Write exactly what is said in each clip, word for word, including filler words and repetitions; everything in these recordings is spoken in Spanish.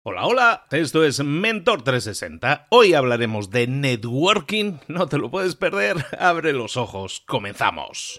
Hola, hola, esto es Mentor trescientos sesenta. Hoy hablaremos de networking. No te lo puedes perder. Abre los ojos. Comenzamos.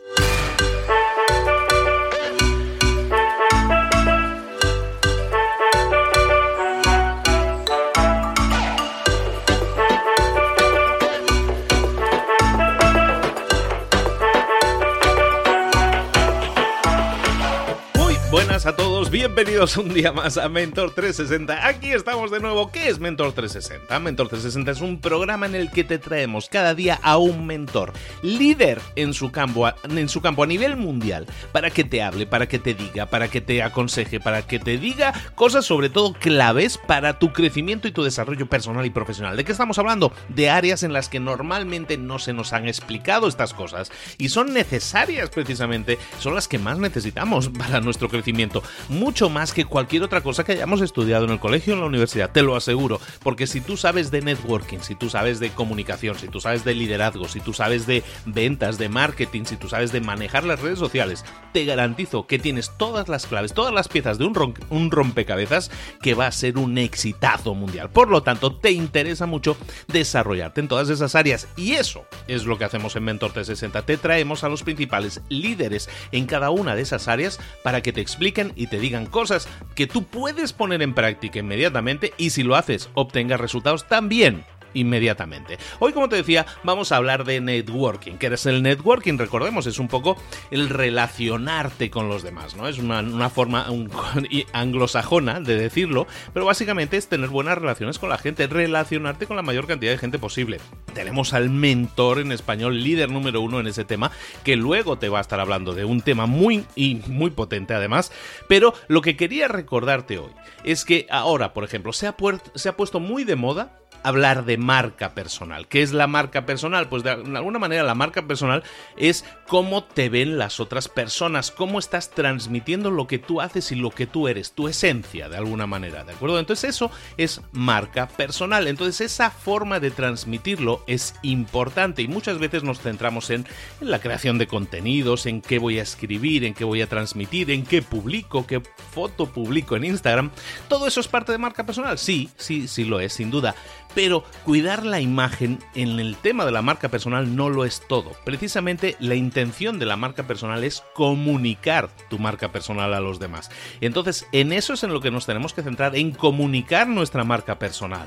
Buenas a todos, bienvenidos un día más a Mentor trescientos sesenta. Aquí estamos de nuevo. ¿Qué es Mentor trescientos sesenta? Mentor trescientos sesenta es un programa en el que te traemos cada día a un mentor, líder en su campo, en su campo a nivel mundial, para que te hable, para que te diga, para que te aconseje, para que te diga cosas sobre todo claves para tu crecimiento y tu desarrollo personal y profesional. ¿De qué estamos hablando? De áreas en las que normalmente no se nos han explicado estas cosas y son necesarias precisamente, son las que más necesitamos para nuestro crecimiento. Mucho más que cualquier otra cosa que hayamos estudiado en el colegio o en la universidad, te lo aseguro, porque si tú sabes de networking, si tú sabes de comunicación, si tú sabes de liderazgo, si tú sabes de ventas, de marketing, si tú sabes de manejar las redes sociales, te garantizo que tienes todas las claves, todas las piezas de un, rom- un rompecabezas que va a ser un exitazo mundial. Por lo tanto, te interesa mucho desarrollarte en todas esas áreas y eso es lo que hacemos en Mentor trescientos sesenta. Te traemos a los principales líderes en cada una de esas áreas para que te expliquen y te digan cosas que tú puedes poner en práctica inmediatamente y si lo haces obtengas resultados también inmediatamente. Hoy, como te decía, vamos a hablar de networking. ¿Qué es el networking? Recordemos, es un poco el relacionarte con los demás, ¿no? Es una, una forma un, anglosajona de decirlo, pero básicamente es tener buenas relaciones con la gente, relacionarte con la mayor cantidad de gente posible. Tenemos al mentor en español, líder número uno en ese tema, que luego te va a estar hablando de un tema muy y muy potente además, pero lo que quería recordarte hoy es que ahora, por ejemplo, se ha, puert- se ha puesto muy de moda hablar de marca personal. ¿Qué es la marca personal? Pues de alguna manera la marca personal es cómo te ven las otras personas, cómo estás transmitiendo lo que tú haces y lo que tú eres, tu esencia de alguna manera, ¿de acuerdo? Entonces eso es marca personal. Entonces esa forma de transmitirlo es importante y muchas veces nos centramos en, en la creación de contenidos, en qué voy a escribir, en qué voy a transmitir, en qué publico, qué foto publico en Instagram. ¿Todo eso es parte de marca personal? Sí, sí, sí lo es, sin duda. Pero cuidar la imagen en el tema de la marca personal no lo es todo. Precisamente la intención de la marca personal es comunicar tu marca personal a los demás. Entonces, en eso es en lo que nos tenemos que centrar, en comunicar nuestra marca personal.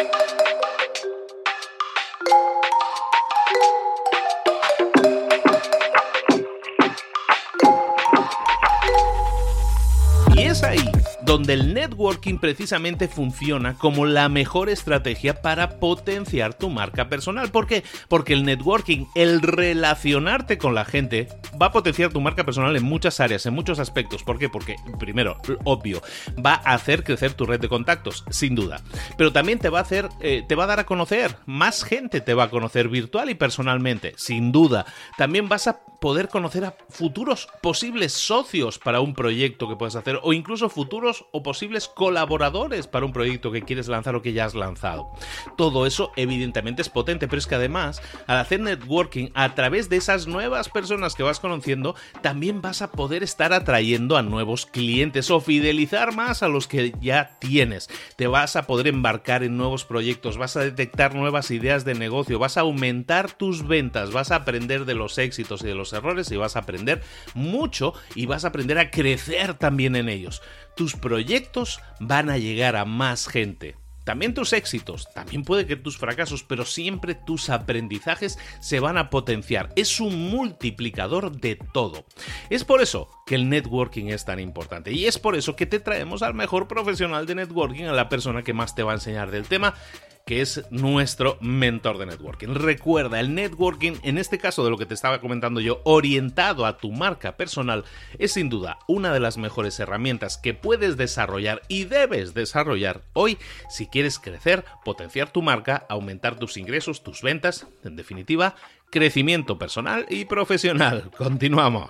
Y es ahí donde el networking precisamente funciona como la mejor estrategia para potenciar tu marca personal. ¿Por qué? Porque el networking, el relacionarte con la gente, va a potenciar tu marca personal en muchas áreas, en muchos aspectos. ¿Por qué? Porque, primero, obvio, va a hacer crecer tu red de contactos, sin duda. Pero también te va a hacer, eh, te va a dar a conocer, más gente te va a conocer virtual y personalmente, sin duda. También vas a poder conocer a futuros posibles socios para un proyecto que puedes hacer o incluso futuros o posibles colaboradores para un proyecto que quieres lanzar o que ya has lanzado. Todo eso evidentemente es potente, pero es que además al hacer networking a través de esas nuevas personas que vas conociendo, también vas a poder estar atrayendo a nuevos clientes o fidelizar más a los que ya tienes. Te vas a poder embarcar en nuevos proyectos, vas a detectar nuevas ideas de negocio, vas a aumentar tus ventas, vas a aprender de los éxitos y de los errores y vas a aprender mucho y vas a aprender a crecer también en ellos. Tus proyectos van a llegar a más gente. También tus éxitos, también puede que tus fracasos, pero siempre tus aprendizajes se van a potenciar. Es un multiplicador de todo. Es por eso que el networking es tan importante y es por eso que te traemos al mejor profesional de networking, a la persona que más te va a enseñar del tema, que es nuestro mentor de networking. Recuerda, el networking, en este caso de lo que te estaba comentando yo, orientado a tu marca personal, es sin duda una de las mejores herramientas que puedes desarrollar y debes desarrollar hoy si quieres crecer, potenciar tu marca, aumentar tus ingresos, tus ventas, en definitiva, crecimiento personal y profesional. Continuamos.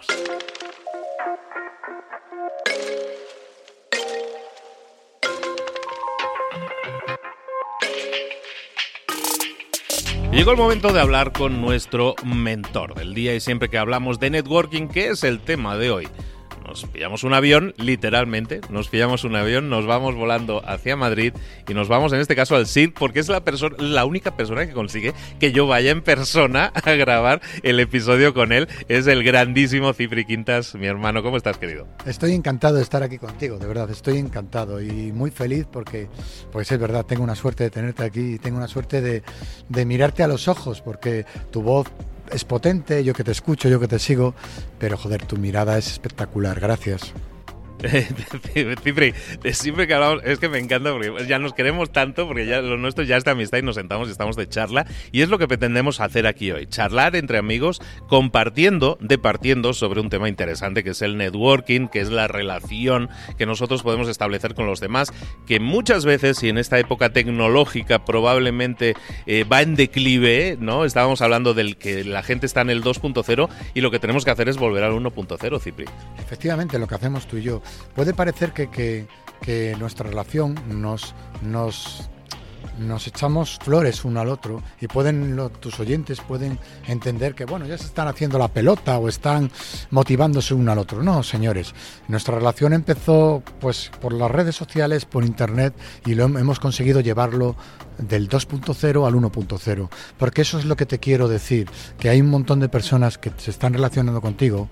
Llegó el momento de hablar con nuestro mentor del día y siempre que hablamos de networking, que es el tema de hoy, nos pillamos un avión, literalmente, nos pillamos un avión, nos vamos volando hacia Madrid y nos vamos en este caso al C I D, porque es la, perso- la única persona que consigue que yo vaya en persona a grabar el episodio con él. Es el grandísimo Cipri Quintas, mi hermano. ¿Cómo estás, querido? Estoy encantado de estar aquí contigo, de verdad, estoy encantado y muy feliz porque, pues es verdad, tengo una suerte de tenerte aquí y tengo una suerte de, de mirarte a los ojos, porque tu voz es potente, yo que te escucho, yo que te sigo, pero joder, tu mirada es espectacular, gracias. Cipri, siempre que hablamos, es que me encanta porque ya nos queremos tanto, porque ya lo nuestro ya es de amistad y nos sentamos y estamos de charla, y es lo que pretendemos hacer aquí hoy, charlar entre amigos, compartiendo, departiendo sobre un tema interesante que es el networking, que es la relación que nosotros podemos establecer con los demás, que muchas veces, y en esta época tecnológica probablemente eh, va en declive, ¿no? Estábamos hablando del que la gente está en el dos punto cero y lo que tenemos que hacer es volver al uno punto cero, Cipri. Efectivamente, lo que hacemos tú y yo. Puede parecer que, que, que nuestra relación nos, nos, nos echamos flores uno al otro y pueden lo, tus oyentes pueden entender que bueno, ya se están haciendo la pelota o están motivándose uno al otro. No, señores, nuestra relación empezó pues por las redes sociales, por internet, y lo hemos conseguido llevarlo del dos punto cero al uno punto cero, porque eso es lo que te quiero decir, que hay un montón de personas que se están relacionando contigo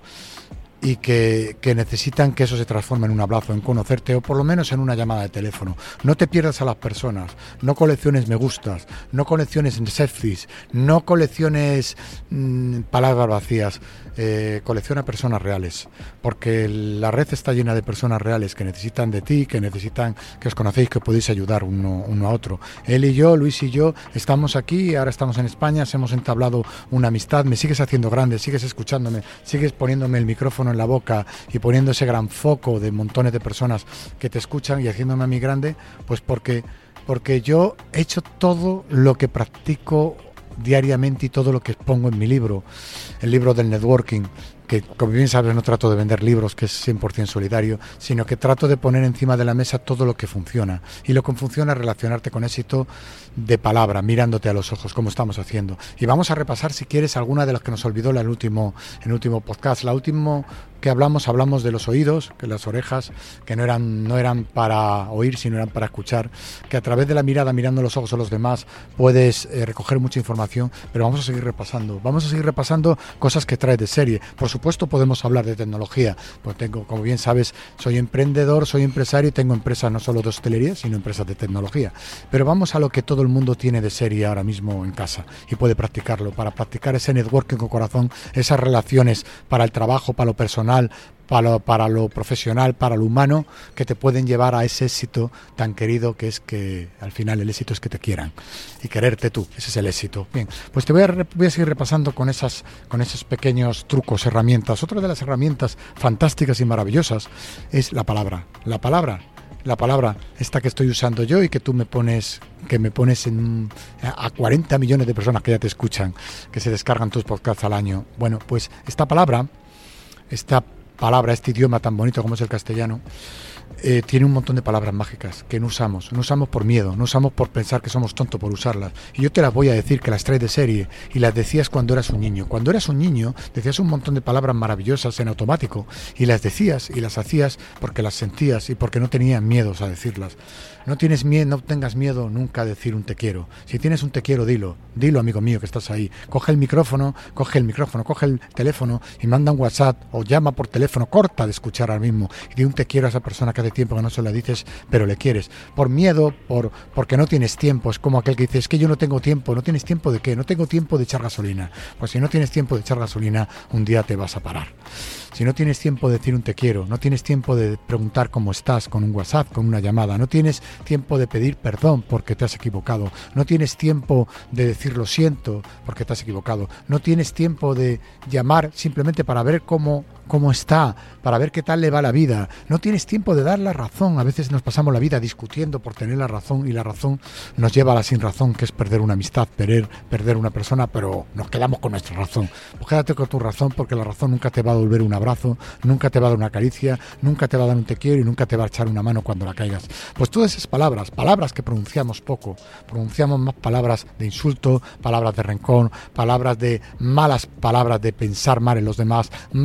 y que, que necesitan que eso se transforme en un abrazo, en conocerte o por lo menos en una llamada de teléfono. No te pierdas a las personas, no colecciones me gustas, no colecciones selfies, no colecciones mmm, palabras vacías, eh, colecciona personas reales, porque la red está llena de personas reales que necesitan de ti, que necesitan que os conocéis, que podéis ayudar uno, uno a otro. Él y yo, Luis y yo, estamos aquí, ahora estamos en España, hemos entablado una amistad, me sigues haciendo grande, sigues escuchándome, sigues poniéndome el micrófono en la boca y poniendo ese gran foco de montones de personas que te escuchan y haciéndome a mí grande, pues porque, porque yo he hecho todo lo que practico diariamente y todo lo que expongo en mi libro, el libro del networking, que como bien sabes no trato de vender libros, que es cien por ciento solidario, sino que trato de poner encima de la mesa todo lo que funciona, y lo que funciona es relacionarte con éxito de palabra, mirándote a los ojos, como estamos haciendo. Y vamos a repasar, si quieres, alguna de las que nos olvidó en el último, en el último podcast. La última que hablamos, hablamos de los oídos, que las orejas, que no eran, no eran para oír, sino eran para escuchar, que a través de la mirada, mirando los ojos a los demás, puedes eh, recoger mucha información, pero vamos a seguir repasando, vamos a seguir repasando cosas que traes de serie. Por supuesto podemos hablar de tecnología, pues tengo, como bien sabes, soy emprendedor, soy empresario y tengo empresas no solo de hostelería, sino empresas de tecnología. Pero vamos a lo que todo el mundo tiene de serie ahora mismo en casa y puede practicarlo, para practicar ese networking con corazón, esas relaciones para el trabajo, para lo personal, Para lo, para lo profesional, para lo humano, que te pueden llevar a ese éxito tan querido, que es que al final el éxito es que te quieran y quererte tú, ese es el éxito. Bien, pues te voy a, voy a seguir repasando con esas, con esos pequeños trucos, herramientas. Otra de las herramientas fantásticas y maravillosas es la palabra. La palabra, la palabra esta que estoy usando yo y que tú me pones, que me pones en, a cuarenta millones de personas que ya te escuchan, que se descargan tus podcasts al año. Bueno, pues esta palabra, esta palabra, este idioma tan bonito como es el castellano, eh, tiene un montón de palabras mágicas que no usamos, no usamos por miedo, no usamos por pensar que somos tontos por usarlas. Y yo te las voy a decir, que las traes de serie y las decías cuando eras un niño. Cuando eras un niño decías un montón de palabras maravillosas en automático y las decías y las hacías porque las sentías y porque no tenías miedos a decirlas. No tienes miedo, no tengas miedo nunca a decir un te quiero. Si tienes un te quiero, dilo, dilo, amigo mío, que estás ahí. Coge el micrófono, coge el micrófono, coge el teléfono y manda un WhatsApp o llama por teléfono, corta de escuchar ahora mismo y di un te quiero a esa persona que hace tiempo que no se la dices, pero le quieres. Por miedo, por porque no tienes tiempo. Es como aquel que dice, es que yo no tengo tiempo. ¿No tienes tiempo de qué? No tengo tiempo de echar gasolina. Pues si no tienes tiempo de echar gasolina, un día te vas a parar. Si no tienes tiempo de decir un te quiero, no tienes tiempo de preguntar cómo estás con un WhatsApp, con una llamada, no tienes tiempo de pedir perdón porque te has equivocado, no tienes tiempo de decir lo siento porque te has equivocado, no tienes tiempo de llamar simplemente para ver cómo, cómo está, para ver qué tal le va la vida, no tienes tiempo de dar la razón. A veces nos pasamos la vida discutiendo por tener la razón y la razón nos lleva a la sin razón, que es perder una amistad, perder, perder una persona, pero nos quedamos con nuestra razón. Pues quédate con tu razón, porque la razón nunca te va a devolver un abrazo, nunca te va a dar una caricia, nunca te va a dar un te quiero y nunca te va a echar una mano cuando la caigas. Pues todas esas palabras, palabras que pronunciamos poco, pronunciamos más palabras de insulto, palabras de rencor, palabras de malas palabras de pensar mal en los demás, malas palabras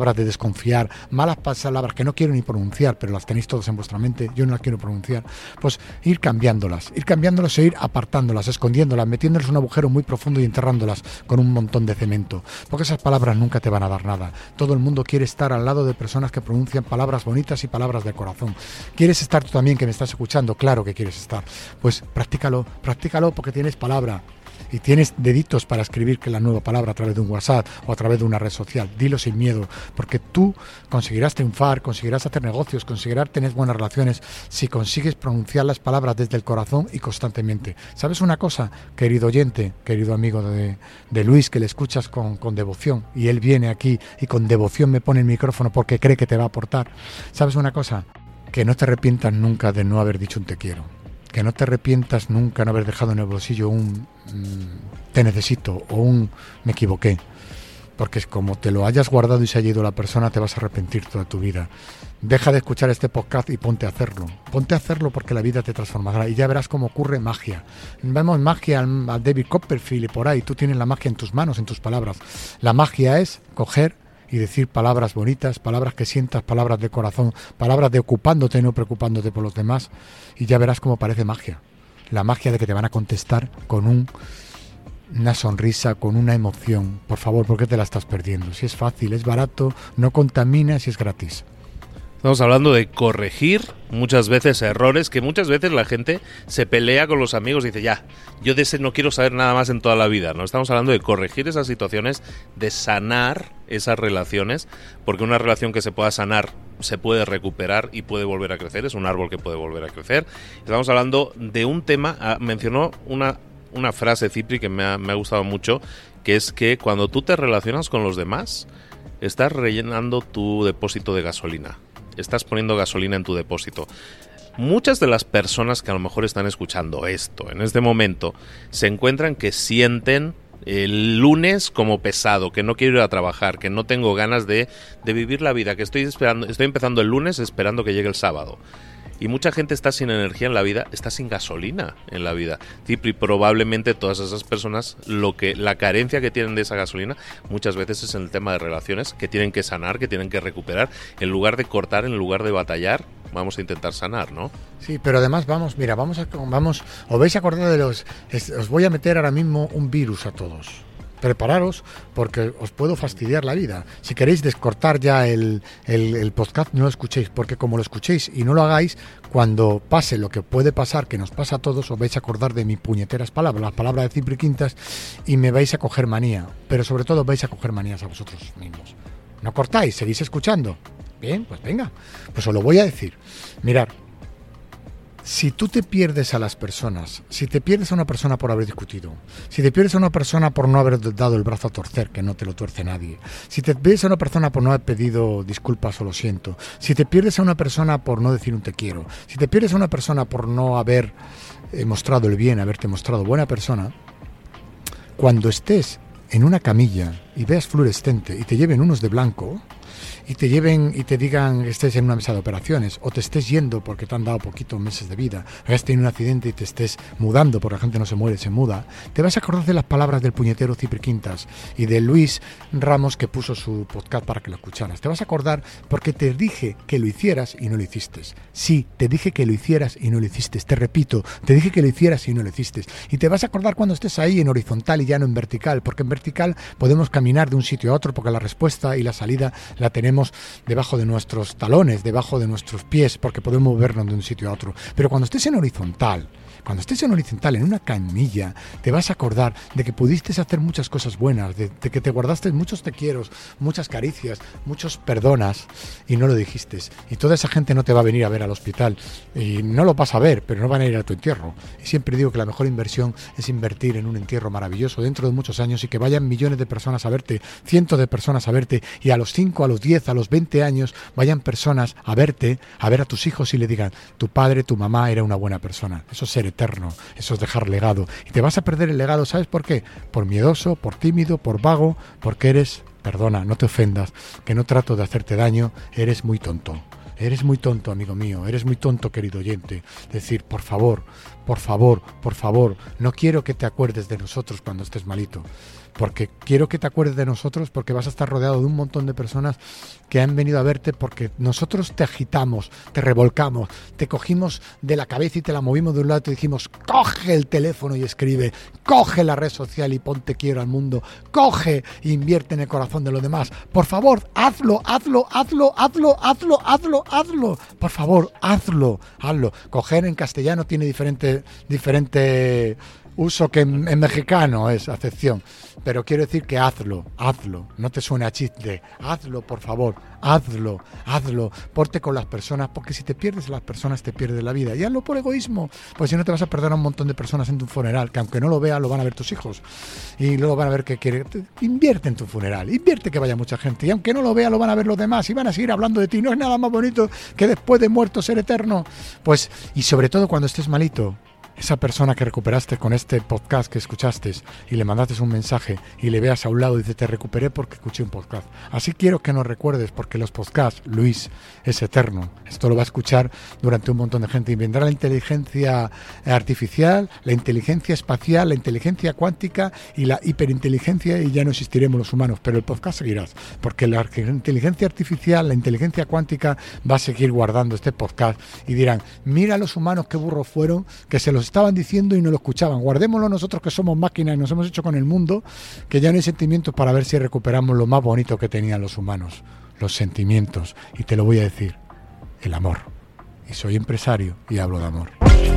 palabras de desconfiar, malas palabras que no quiero ni pronunciar, pero las tenéis todos en vuestra mente, yo no las quiero pronunciar, pues ir cambiándolas, ir cambiándolas e ir apartándolas, escondiéndolas, metiéndolas en un agujero muy profundo y enterrándolas con un montón de cemento, porque esas palabras nunca te van a dar nada. Todo el mundo quiere estar al lado de personas que pronuncian palabras bonitas y palabras de corazón. ¿Quieres estar tú también, que me estás escuchando? Claro que quieres estar. Pues practícalo, practícalo porque tienes palabra. Y tienes deditos para escribir que la nueva palabra a través de un WhatsApp o a través de una red social. Dilo sin miedo, porque tú conseguirás triunfar, conseguirás hacer negocios, conseguirás tener buenas relaciones si consigues pronunciar las palabras desde el corazón y constantemente. ¿Sabes una cosa, querido oyente, querido amigo de, de Luis, que le escuchas con, con devoción y él viene aquí y con devoción me pone el micrófono porque cree que te va a aportar? ¿Sabes una cosa? Que no te arrepientas nunca de no haber dicho un te quiero. Que no te arrepientas nunca de no haber dejado en el bolsillo un mmm, te necesito o un me equivoqué. Porque como te lo hayas guardado y se haya ido la persona, te vas a arrepentir toda tu vida. Deja de escuchar este podcast y ponte a hacerlo. Ponte a hacerlo porque la vida te transformará y ya verás cómo ocurre magia. Vemos magia al, al David Copperfield y por ahí. Tú tienes la magia en tus manos, en tus palabras. La magia es coger y decir palabras bonitas, palabras que sientas, palabras de corazón, palabras de ocupándote y no preocupándote por los demás, y ya verás cómo parece magia. La magia de que te van a contestar con un, una sonrisa, con una emoción. Por favor, ¿por qué te la estás perdiendo? Si es fácil, es barato, no contaminas y es gratis. Estamos hablando de corregir muchas veces errores, que muchas veces la gente se pelea con los amigos y dice, ya, yo de ese no quiero saber nada más en toda la vida. No estamos hablando de corregir esas situaciones, de sanar esas relaciones, porque una relación que se pueda sanar se puede recuperar y puede volver a crecer, es un árbol que puede volver a crecer. Estamos hablando de un tema, ah, mencionó una, una frase, Cipri, que me ha, me ha gustado mucho, que es que cuando tú te relacionas con los demás, estás rellenando tu depósito de gasolina. Estás poniendo gasolina en tu depósito. Muchas de las personas que a lo mejor están escuchando esto en este momento se encuentran que sienten el lunes como pesado, que no quiero ir a trabajar, que no tengo ganas de, de vivir la vida, que estoy esperando, estoy empezando el lunes esperando que llegue el sábado. Y mucha gente está sin energía en la vida, está sin gasolina en la vida. Cipri, probablemente todas esas personas, lo que la carencia que tienen de esa gasolina, muchas veces es en el tema de relaciones, que tienen que sanar, que tienen que recuperar. En lugar de cortar, en lugar de batallar, vamos a intentar sanar, ¿no? Sí, pero además vamos, mira, vamos a, vamos, os vais a acordar de los, es, os voy a meter ahora mismo un virus a todos. Prepararos porque os puedo fastidiar la vida. Si queréis descortar ya el, el, el podcast, no lo escuchéis, porque como lo escuchéis y no lo hagáis, cuando pase lo que puede pasar, que nos pasa a todos, os vais a acordar de mis puñeteras palabras, las palabras de Cipri Quintas, y me vais a coger manía. Pero sobre todo vais a coger manías a vosotros mismos. ¿No cortáis? ¿Seguís escuchando? Bien, pues venga, pues os lo voy a decir. Mirad, si tú te pierdes a las personas, si te pierdes a una persona por haber discutido, si te pierdes a una persona por no haber dado el brazo a torcer, que no te lo tuerce nadie, si te pierdes a una persona por no haber pedido disculpas o lo siento, si te pierdes a una persona por no decir un te quiero, si te pierdes a una persona por no haber eh, mostrado el bien, haberte mostrado buena persona, cuando estés en una camilla y veas fluorescente y te lleven unos de blanco, y te lleven y te digan que estés en una mesa de operaciones o te estés yendo porque te han dado poquitos meses de vida, o has tenido un accidente y te estés mudando porque la gente no se muere, se muda, te vas a acordar de las palabras del puñetero Cipri Quintas y de Luis Ramos, que puso su podcast para que lo escucharas. Te vas a acordar porque te dije que lo hicieras y no lo hiciste. Sí, te dije que lo hicieras y no lo hiciste. Te repito, te dije que lo hicieras y no lo hiciste. Y te vas a acordar cuando estés ahí en horizontal y ya no en vertical, porque en vertical podemos caminar de un sitio a otro porque la respuesta y la salida la tenemos debajo de nuestros talones, debajo de nuestros pies, porque podemos movernos de un sitio a otro. Pero cuando estés en horizontal, cuando estés en horizontal, en una camilla, te vas a acordar de que pudiste hacer muchas cosas buenas, de, de que te guardaste muchos te quieros, muchas caricias, muchos perdonas y no lo dijiste. Y toda esa gente no te va a venir a ver al hospital y no lo vas a ver, pero no van a ir a tu entierro. Y siempre digo que la mejor inversión es invertir en un entierro maravilloso dentro de muchos años y que vayan millones de personas a verte, cientos de personas a verte, y a los cinco, a los diez, a los veinte años vayan personas a verte, a ver a tus hijos y le digan, tu padre, tu mamá era una buena persona. Eso es ser eterno, eso es dejar legado. Y te vas a perder el legado, ¿sabes por qué? Por miedoso, por tímido, por vago, porque eres, perdona, no te ofendas, que no trato de hacerte daño, eres muy tonto. Eres muy tonto, amigo mío, eres muy tonto, querido oyente. Es decir, por favor, por favor, por favor, no quiero que te acuerdes de nosotros cuando estés malito. Porque quiero que te acuerdes de nosotros porque vas a estar rodeado de un montón de personas que han venido a verte porque nosotros te agitamos, te revolcamos, te cogimos de la cabeza y te la movimos de un lado y te dijimos, coge el teléfono y escribe, coge la red social y ponte quiero al mundo, coge e invierte en el corazón de los demás. Por favor, hazlo, hazlo, hazlo, hazlo, hazlo, hazlo, hazlo. Por favor, hazlo, hazlo. Coger en castellano tiene diferente, diferente uso que en, en mexicano es acepción, pero quiero decir que hazlo, hazlo, no te suene a chiste, hazlo por favor, hazlo, hazlo, porte con las personas, porque si te pierdes a las personas te pierdes la vida, y hazlo por egoísmo, pues si no te vas a perder a un montón de personas en tu funeral, que aunque no lo veas lo van a ver tus hijos, y luego van a ver que quiere, invierte en tu funeral, invierte que vaya mucha gente, y aunque no lo vea lo van a ver los demás, y van a seguir hablando de ti, no es nada más bonito que después de muerto ser eterno, pues, y sobre todo cuando estés malito, esa persona que recuperaste con este podcast que escuchaste y le mandaste un mensaje y le veas a un lado y dice te recuperé porque escuché un podcast. Así quiero que nos recuerdes porque los podcasts, Luis, es eterno. Esto lo va a escuchar durante un montón de gente y vendrá la inteligencia artificial, la inteligencia espacial, la inteligencia cuántica y la hiperinteligencia y ya no existiremos los humanos, pero el podcast seguirás porque la inteligencia artificial, la inteligencia cuántica va a seguir guardando este podcast y dirán, mira los humanos qué burros fueron que se los estaban diciendo y no lo escuchaban. Guardémoslo nosotros que somos máquinas y nos hemos hecho con el mundo, que ya no hay sentimientos para ver si recuperamos lo más bonito que tenían los humanos, los sentimientos. Y te lo voy a decir, el amor. Y soy empresario y hablo de amor.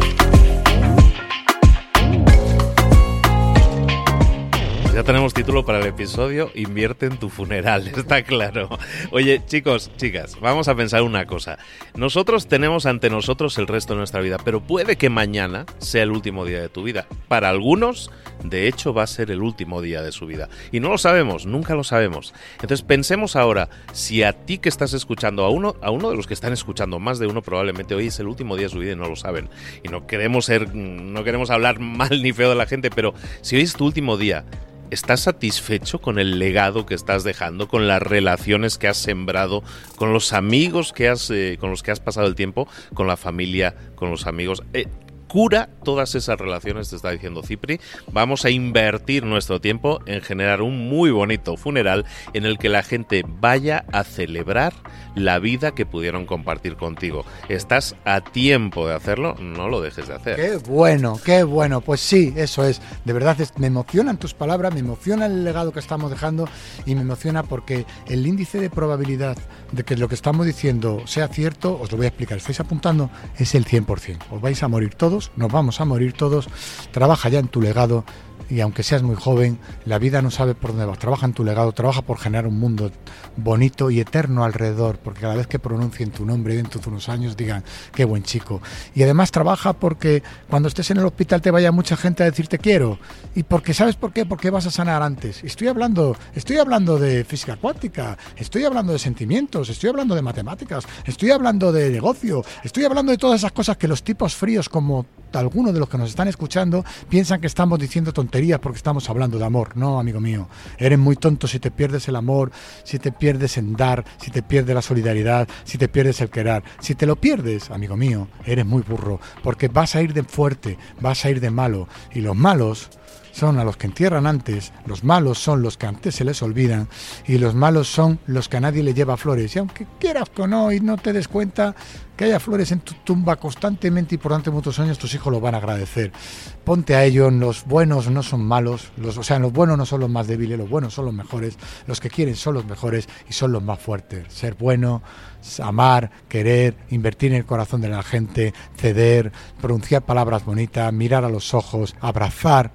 Ya tenemos título para el episodio, invierte en tu funeral, está claro. Oye, chicos, chicas, vamos a pensar una cosa. Nosotros tenemos ante nosotros el resto de nuestra vida, pero puede que mañana sea el último día de tu vida. Para algunos, de hecho, va a ser el último día de su vida. Y no lo sabemos, nunca lo sabemos. Entonces pensemos ahora, si a ti que estás escuchando, a uno, a uno de los que están escuchando, más de uno probablemente hoy es el último día de su vida y no lo saben. Y no queremos ser, no queremos hablar mal ni feo de la gente, pero si hoy es tu último día, ¿estás satisfecho con el legado que estás dejando, con las relaciones que has sembrado, con los amigos que has, eh, con los que has pasado el tiempo, con la familia, con los amigos? Eh, cura todas esas relaciones, te está diciendo Cipri. Vamos a invertir nuestro tiempo en generar un muy bonito funeral en el que la gente vaya a celebrar la vida que pudieron compartir contigo. ¿Estás a tiempo de hacerlo? No lo dejes de hacer. Qué bueno, qué bueno. Pues sí, eso es. De verdad, es, me emocionan tus palabras, me emociona el legado que estamos dejando y me emociona porque el índice de probabilidad de que lo que estamos diciendo sea cierto, os lo voy a explicar. ¿Estáis apuntando? Es el cien por ciento. Os vais a morir todos, nos vamos a morir todos. Trabaja ya en tu legado. Y aunque seas muy joven, la vida no sabe por dónde vas. Trabaja en tu legado, trabaja por generar un mundo bonito y eterno alrededor, porque cada vez que pronuncien tu nombre dentro de unos años digan, qué buen chico. Y además trabaja porque cuando estés en el hospital te vaya mucha gente a decir te quiero. Y porque, ¿sabes por qué? Porque vas a sanar antes. Estoy hablando, estoy hablando de física cuántica, estoy hablando de sentimientos, estoy hablando de matemáticas, estoy hablando de negocio, estoy hablando de todas esas cosas que los tipos fríos como algunos de los que nos están escuchando piensan que estamos diciendo tonterías porque estamos hablando de amor. No, amigo mío, eres muy tonto si te pierdes el amor, si te pierdes en dar, si te pierdes la solidaridad, si te pierdes el querer. Si te lo pierdes, amigo mío, eres muy burro, porque vas a ir de fuerte, vas a ir de malo, y los malos son a los que entierran antes, los malos son los que antes se les olvidan, y los malos son los que a nadie le lleva flores. Y aunque quieras o no y no te des cuenta, que haya flores en tu tumba constantemente y por durante muchos años, tus hijos lo van a agradecer. Ponte a ello, los buenos no son malos, los, o sea, los buenos no son los más débiles, los buenos son los mejores, los que quieren son los mejores y son los más fuertes. Ser bueno, amar, querer, invertir en el corazón de la gente, ceder, pronunciar palabras bonitas, mirar a los ojos, abrazar,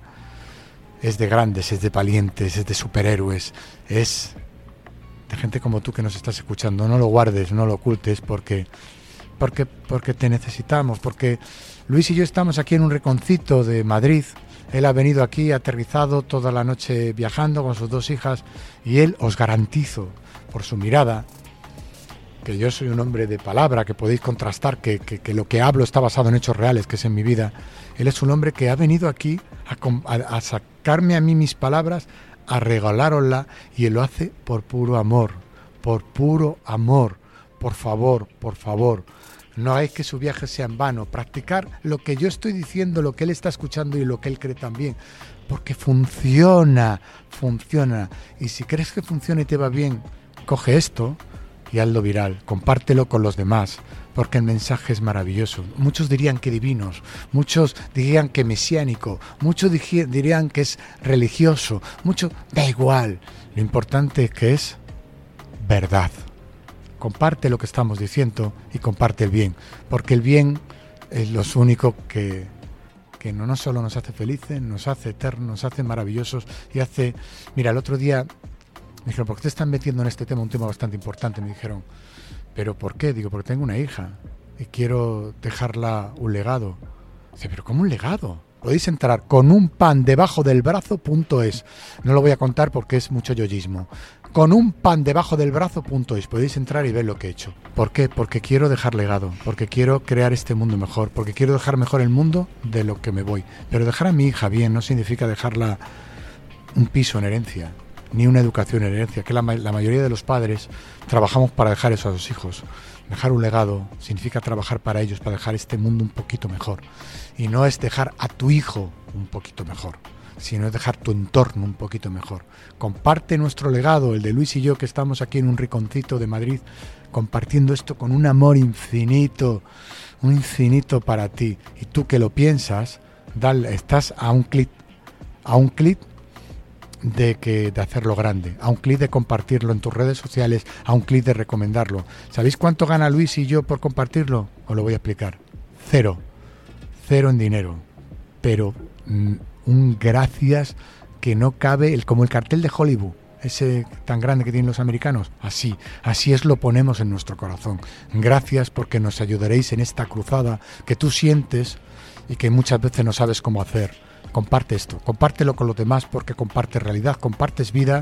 es de grandes, es de valientes, es de superhéroes, es de gente como tú que nos estás escuchando. No lo guardes, no lo ocultes, porque porque porque te necesitamos, porque Luis y yo estamos aquí en un rinconcito de Madrid. Él ha venido aquí, aterrizado toda la noche viajando con sus dos hijas, y él, os garantizo, por su mirada, que yo soy un hombre de palabra, que podéis contrastar, que, que, que lo que hablo está basado en hechos reales, que es en mi vida. Él es un hombre que ha venido aquí a, a, a sacarme a mí mis palabras, a regalárosla, y él lo hace por puro amor, por puro amor. Por favor, por favor, No hay que su viaje sea en vano. Practicar lo que yo estoy diciendo, lo que él está escuchando y lo que él cree también. Porque funciona, funciona. Y si crees que funciona y te va bien, coge esto y hazlo viral. Compártelo con los demás, porque el mensaje es maravilloso. Muchos dirían que divinos, muchos dirían que mesiánico, muchos dirían que es religioso, muchos, da igual. Lo importante es que es verdad. Comparte lo que estamos diciendo y comparte el bien, porque el bien es lo único que, que no, no solo nos hace felices, nos hace eternos, nos hace maravillosos y hace... Mira, el otro día me dijeron, ¿por qué te están metiendo en este tema? Un tema bastante importante, me dijeron. ¿Pero por qué? Digo, porque tengo una hija y quiero dejarla un legado. Dice, ¿pero cómo un legado? Podéis entrar con un pan debajo del brazo punto es. No lo voy a contar porque es mucho yoyismo. Con un pan debajo del brazo punto es. Podéis entrar y ver lo que he hecho. ¿Por qué? Porque quiero dejar legado, porque quiero crear este mundo mejor, porque quiero dejar mejor el mundo de lo que me voy. Pero dejar a mi hija bien no significa dejarla un piso en herencia, ni una educación en herencia, que la, la mayoría de los padres trabajamos para dejar eso a los hijos. Dejar un legado significa trabajar para ellos, para dejar este mundo un poquito mejor. Y no es dejar a tu hijo un poquito mejor, sino es dejar tu entorno un poquito mejor. Comparte nuestro legado, el de Luis y yo, que estamos aquí en un rinconcito de Madrid, compartiendo esto con un amor infinito, un infinito para ti. Y tú que lo piensas, dale, estás a un clic, a un clic de que de hacerlo grande, a un clic de compartirlo en tus redes sociales, a un clic de recomendarlo. ¿Sabéis cuánto gana Luis y yo por compartirlo? Os lo voy a explicar. Cero. Cero en dinero. Pero mm, un gracias que no cabe, el, como el cartel de Hollywood, ese tan grande que tienen los americanos. Así, así es, lo ponemos en nuestro corazón. Gracias porque nos ayudaréis en esta cruzada que tú sientes y que muchas veces no sabes cómo hacer. Comparte esto, compártelo con los demás porque compartes realidad, compartes vida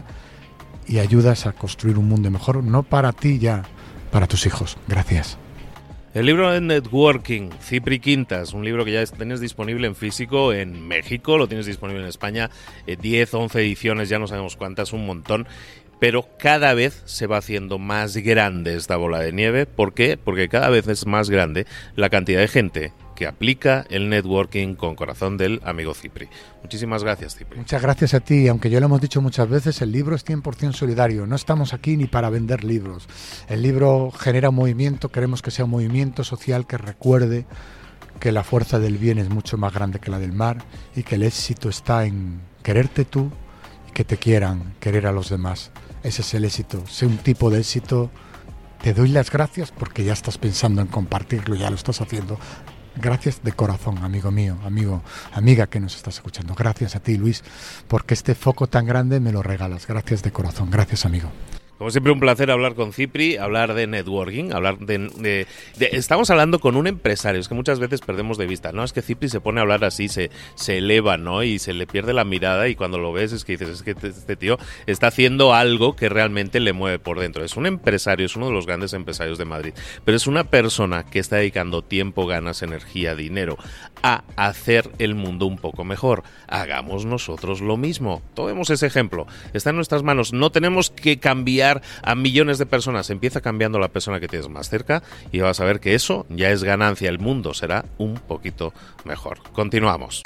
y ayudas a construir un mundo mejor, no para ti ya, para tus hijos. Gracias. El libro de Networking, Cipri Quintas, un libro que ya tienes disponible en físico en México, lo tienes disponible en España, eh, diez, once ediciones, ya no sabemos cuántas, un montón. Pero cada vez se va haciendo más grande esta bola de nieve. ¿Por qué? Porque cada vez es más grande la cantidad de gente que aplica el networking con corazón del amigo Cipri. Muchísimas gracias, Cipri. Muchas gracias a ti, aunque ya lo hemos dicho muchas veces, el libro es cien por ciento solidario. No estamos aquí ni para vender libros. El libro genera movimiento, queremos que sea un movimiento social que recuerde que la fuerza del bien es mucho más grande que la del mal y que el éxito está en quererte tú y que te quieran, querer a los demás. Ese es el éxito. Sé un tipo de éxito. Te doy las gracias porque ya estás pensando en compartirlo, ya lo estás haciendo. Gracias de corazón, amigo mío, amigo, amiga que nos estás escuchando. Gracias a ti, Luis, porque este foco tan grande me lo regalas. Gracias de corazón. Gracias, amigo. Como siempre, un placer hablar con Cipri, hablar de networking, hablar de, de, de... Estamos hablando con un empresario, es que muchas veces perdemos de vista, ¿no? Es que Cipri se pone a hablar así, se, se eleva, ¿no? Y se le pierde la mirada y cuando lo ves es que dices, es que este tío está haciendo algo que realmente le mueve por dentro. Es un empresario, es uno de los grandes empresarios de Madrid, pero es una persona que está dedicando tiempo, ganas, energía, dinero a hacer el mundo un poco mejor. Hagamos nosotros lo mismo. Tomemos ese ejemplo. Está en nuestras manos. No tenemos que cambiar a millones de personas, empieza cambiando la persona que tienes más cerca y vas a ver que eso ya es ganancia, el mundo será un poquito mejor. Continuamos.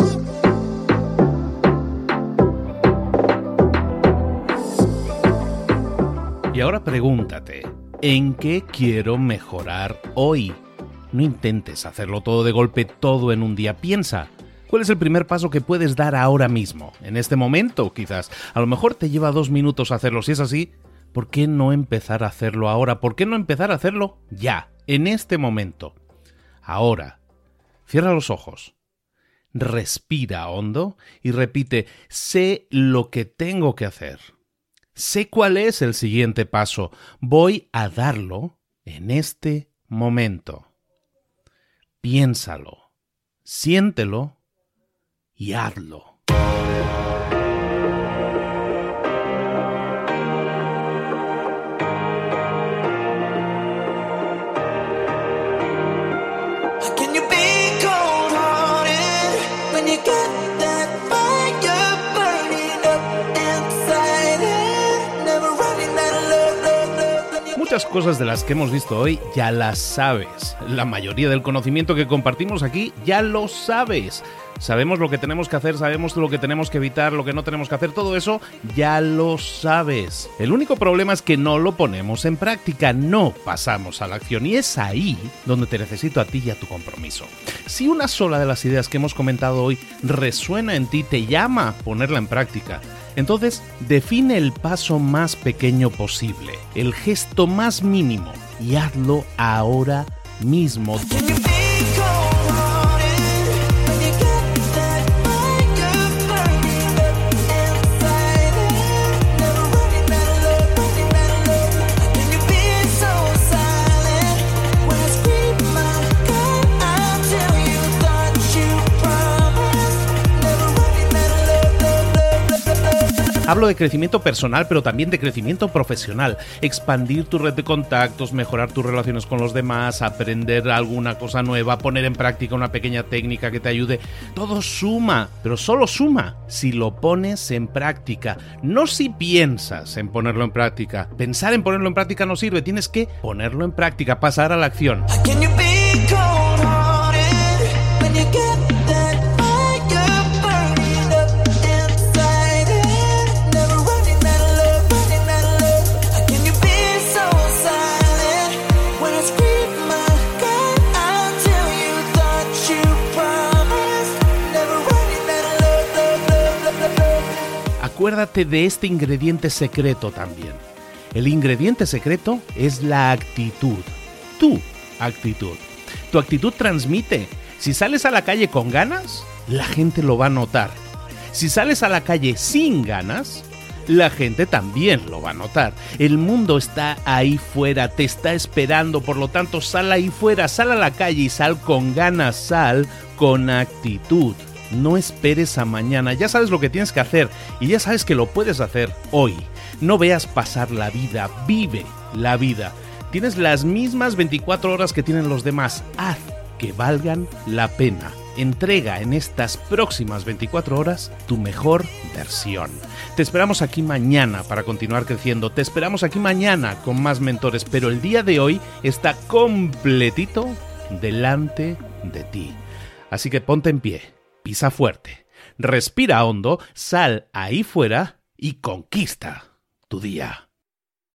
Y ahora pregúntate, ¿en qué quiero mejorar hoy? No intentes hacerlo todo de golpe, todo en un día. Piensa, ¿cuál es el primer paso que puedes dar ahora mismo? En este momento, quizás. A lo mejor te lleva dos minutos hacerlo. Si es así, ¿por qué no empezar a hacerlo ahora? ¿Por qué no empezar a hacerlo ya, en este momento? Ahora, cierra los ojos, respira hondo y repite, sé lo que tengo que hacer. Sé cuál es el siguiente paso. Voy a darlo en este momento. Piénsalo, siéntelo y hazlo. Muchas muchas cosas de las que hemos visto hoy ya las sabes. La mayoría del conocimiento que compartimos aquí ya lo sabes. Sabemos lo que tenemos que hacer, sabemos lo que tenemos que evitar, lo que no tenemos que hacer, todo eso ya lo sabes. El único problema es que no lo ponemos en práctica, no pasamos a la acción, y es ahí donde te necesito a ti y a tu compromiso. Si una sola de las ideas que hemos comentado hoy resuena en ti, te llama a ponerla en práctica, entonces define el paso más pequeño posible, el gesto más mínimo, y hazlo ahora mismo. Hablo de crecimiento personal, pero también de crecimiento profesional. Expandir tu red de contactos, mejorar tus relaciones con los demás, aprender alguna cosa nueva, poner en práctica una pequeña técnica que te ayude. Todo suma, pero solo suma si lo pones en práctica. No si piensas en ponerlo en práctica. Pensar en ponerlo en práctica no sirve. Tienes que ponerlo en práctica, pasar a la acción. Acuérdate de este ingrediente secreto también. El ingrediente secreto es la actitud. Tu actitud. Tu actitud transmite. Si sales a la calle con ganas, la gente lo va a notar. Si sales a la calle sin ganas, la gente también lo va a notar. El mundo está ahí fuera, te está esperando, por lo tanto sal ahí fuera, sal a la calle y sal con ganas, sal con actitud. No esperes a mañana, ya sabes lo que tienes que hacer y ya sabes que lo puedes hacer hoy. No veas pasar la vida, vive la vida. Tienes las mismas veinticuatro horas que tienen los demás, haz que valgan la pena. Entrega en estas próximas veinticuatro horas tu mejor versión. Te esperamos aquí mañana para continuar creciendo, te esperamos aquí mañana con más mentores, pero el día de hoy está completito delante de ti. Así que ponte en pie. Pisa fuerte, respira hondo, sal ahí fuera y conquista tu día.